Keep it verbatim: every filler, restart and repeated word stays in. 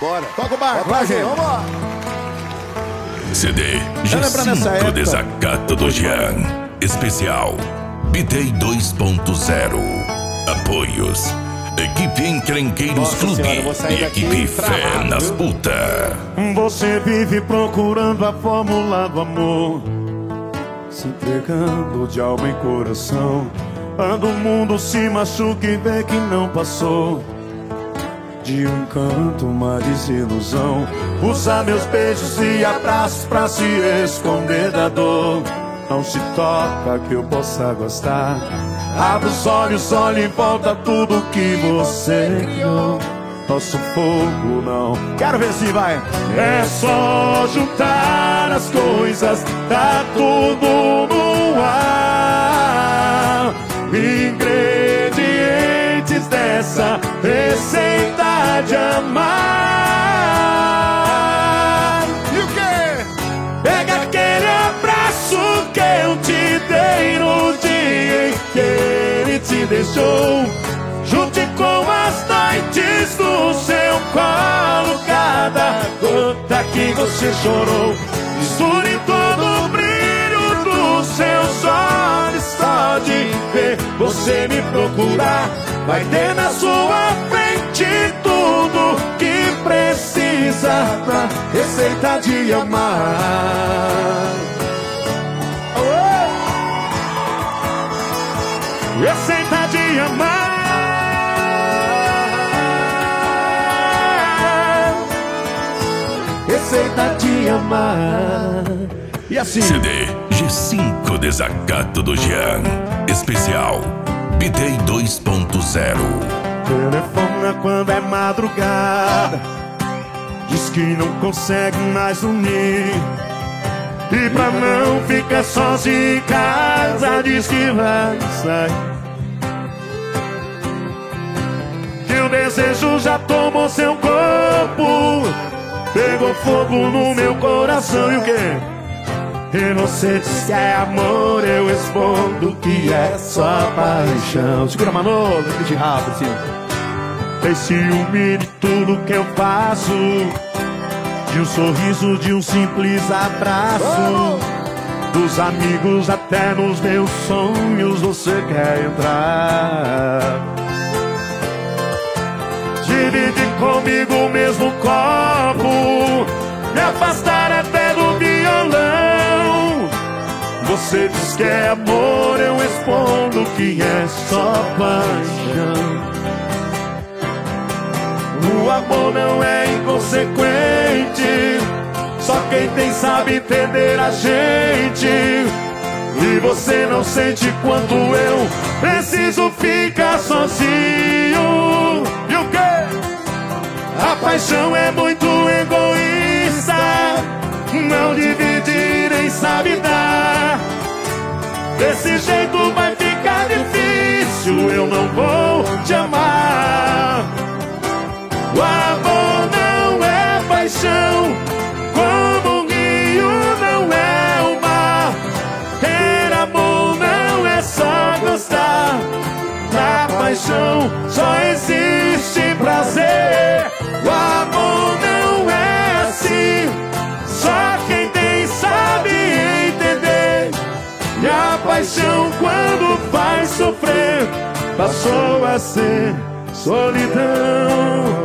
Bora. Toca o barco, vai, gente. Vambora. C D G cinco Desacato do Jean. Especial B T dois ponto zero. Apoios: Equipe Encrenqueiros Nossa Clube senhora, e Equipe Fé travado, nas viu? Puta. Você vive procurando a fórmula do amor, se entregando de alma e coração. Quando o mundo se machuca e vê que não passou de um encanto, uma desilusão. Usa meus beijos e abraços pra se esconder da dor. Não se toca que eu possa gostar. Abre os olhos, olha em volta tudo que você criou. Nosso fogo não. Quero ver se vai. É só juntar as coisas, tá tudo no ar. Ingredientes dessa receita de amar. E o quê? Pega aquele abraço que eu te dei no dia em que ele te deixou. Junte com as noites do seu colo, cada gota que você chorou. Misture todo o brilho dos seus olhos. Só de ver você me procurar, vai ter na sua frente tudo que precisa pra receita de amar. Receita de amar. Receita de amar. E assim. C D G cinco Desacato do Jean. Especial B T dois ponto zero. Telefona quando é madrugada, diz que não consegue mais dormir. E pra não ficar sozinho em casa, diz que vai sair. Que o desejo já tomou seu corpo, pegou fogo no meu coração. E o quê? E você diz que é amor, eu respondo que é só paixão. Segura, Manolo, de rápido assim. Tem ciúme de tudo que eu faço, de um sorriso, de um simples abraço. Dos amigos até nos meus sonhos você quer entrar. Divide comigo o mesmo copo, me afastar até do violão. Você diz que é amor, eu respondo que é só paixão. O amor não é inconsequente, só quem tem sabe entender a gente. E você não sente quanto eu preciso ficar sozinho. E o quê? A paixão é muito egoísta, não divide nem sabe dar. Desse jeito vai ficar difícil, eu não vou te amar. O amor não é paixão, como um rio não é o mar. Ter amor não é só gostar, na paixão só existe prazer. O amor não é assim, só quem tem sabe entender. E a paixão quando faz sofrer, passou a ser solidão.